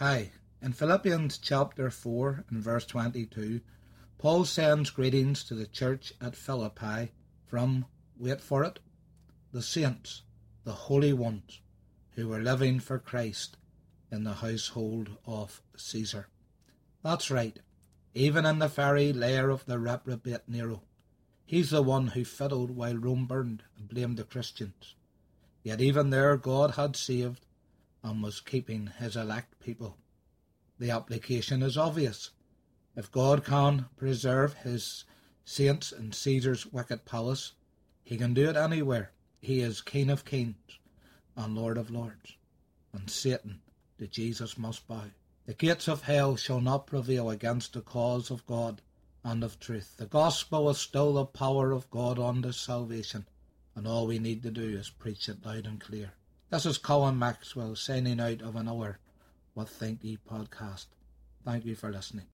Hi, in Philippians chapter 4 and verse 22, Paul sends greetings to the church at Philippi from, wait for it, the saints, the holy ones, who were living for Christ in the household of Caesar. That's right, even in the very lair of the reprobate Nero. He's the one who fiddled while Rome burned and blamed the Christians. Yet even there God had saved and was keeping his elect people. The application is obvious. If God can preserve his saints in Caesar's wicked palace, he can do it anywhere. He is King of kings and Lord of lords, and Satan to Jesus must bow. The gates of hell shall not prevail against the cause of God and of truth. The gospel is still the power of God unto salvation, and all we need to do is preach it loud and clear. This is Colin Maxwell signing out of another What Think Ye podcast. Thank you for listening.